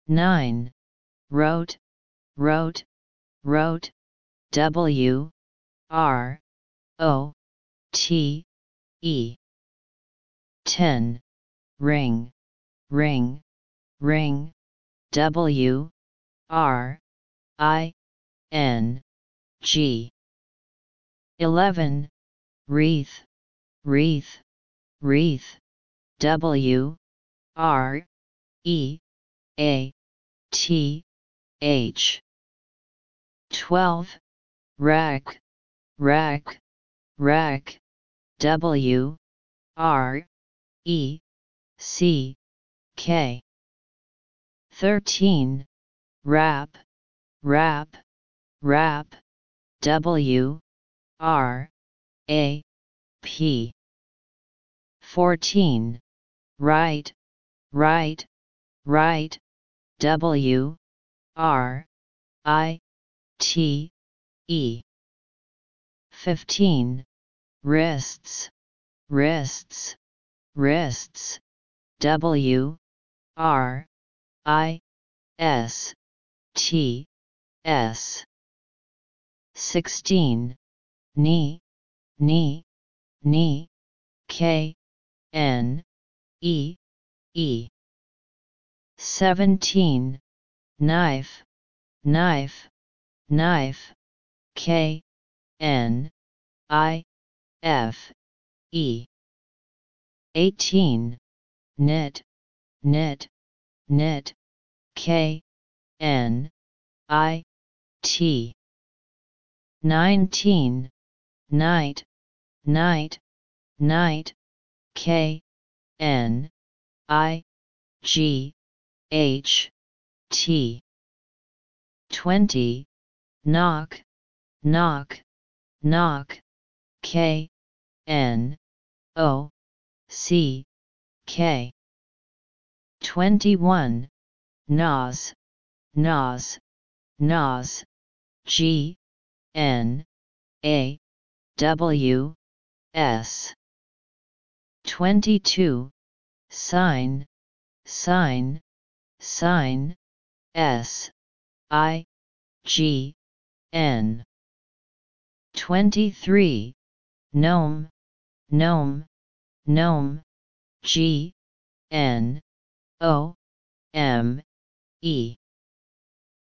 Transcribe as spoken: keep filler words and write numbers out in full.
nine. Wrote, wrote, wrote, W, R, O, T, E. ten. Ring, ring, ring, W, R, I, N, G. eleven. Wreath, wreath, wreath, W, R, E, A, T, H. twelve. Rack, rack, rack, W, R, E, C, K. thirteen. Wrap, wrap, wrap, W, R, A, P. fourteen. Write, write, write, W, R, I, T, E. fifteen. Wrists, wrists, wrists, W, R, I, S, T, S. sixteen. Knee, knee, knee, K, N, E, E. seventeen. Knife, knife, knife, K, N, I, F, E. eighteen. Knit, knit, knit, K, N, I, T. nineteen. Night, night, night, K, N, I, G, H, T. twenty. Knock, knock, knock, K, N, O, C, K. twenty-one. Nose, nose, nose, G, N, A, W, S. twenty-two. Sign, sign, sign, S, I, G, N. twenty-three. Gnome, gnome, gnome, G, N, O, M, E.